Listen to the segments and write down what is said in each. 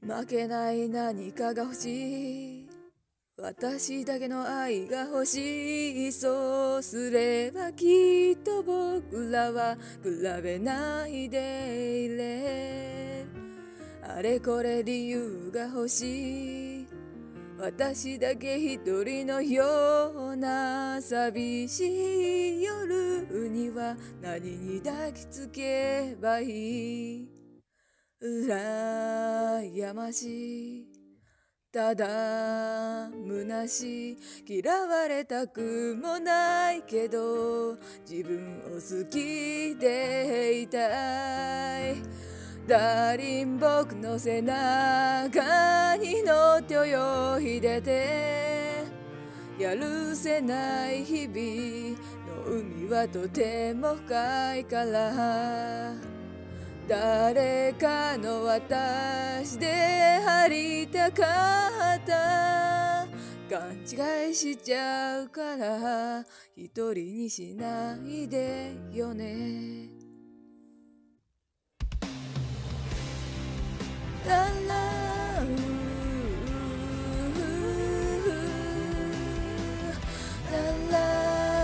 負けない何かが欲しい。私だけの愛が欲しい。そうすればきっと僕らは比べないでいれ。あれこれ理由が欲しい。私だけ一人のような寂しい夜には何に抱きつけばいい。羨ましい、ただ虚しい。嫌われたくもないけど自分を好きでいたい。ダーリン僕の背中に乗って泳いでて、やるせない日々の海はとても深いから、誰かの私でありたかった。勘違いしちゃうから一人にしないでよね。ララララ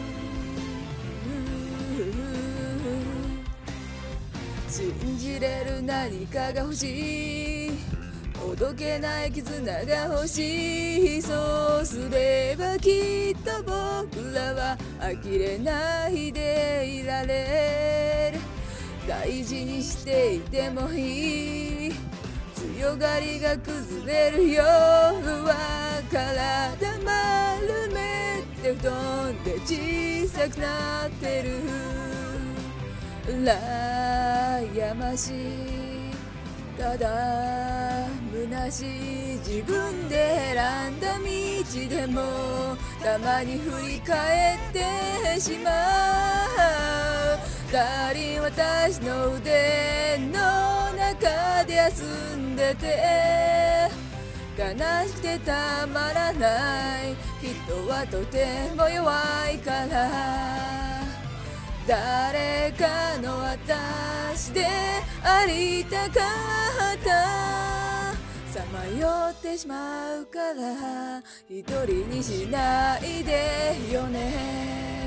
信じれる何かが欲しい。ほどけない絆が欲しい。そうすればきっと僕らは呆れないでいられる。大事にしていてもいい。強がりが崩れる夜は体丸めて布団で小さくなってる。羨ましい、ただ虚しい。自分で選んだ道でもたまに振り返ってしまう。ダーリン私の腕の中で休んでて、悲しくてたまらない。人はとても弱いから、誰かの私でありたかった。さまよってしまうから一人にしないでよね。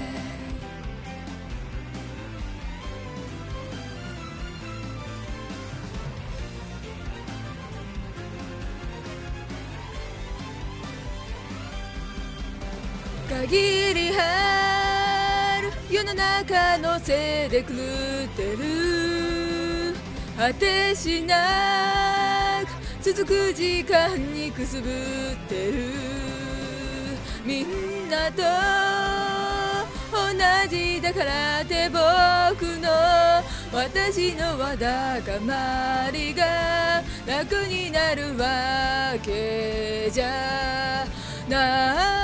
限りある世の中のせいで狂ってる。果てしなく続く時間にくすぶってる。みんなと同じだからって僕の私のわだかまりが楽になるわけじゃない。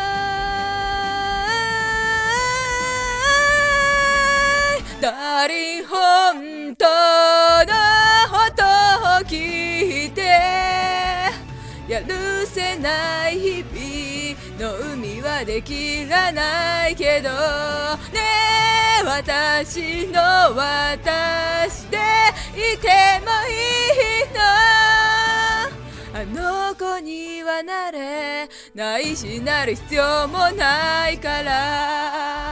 ダーリン本当の音を聞いて、やるせない日々の海はできらないけどねえ、私の私でいてもいいの。あの子にはなれないしなる必要もないから。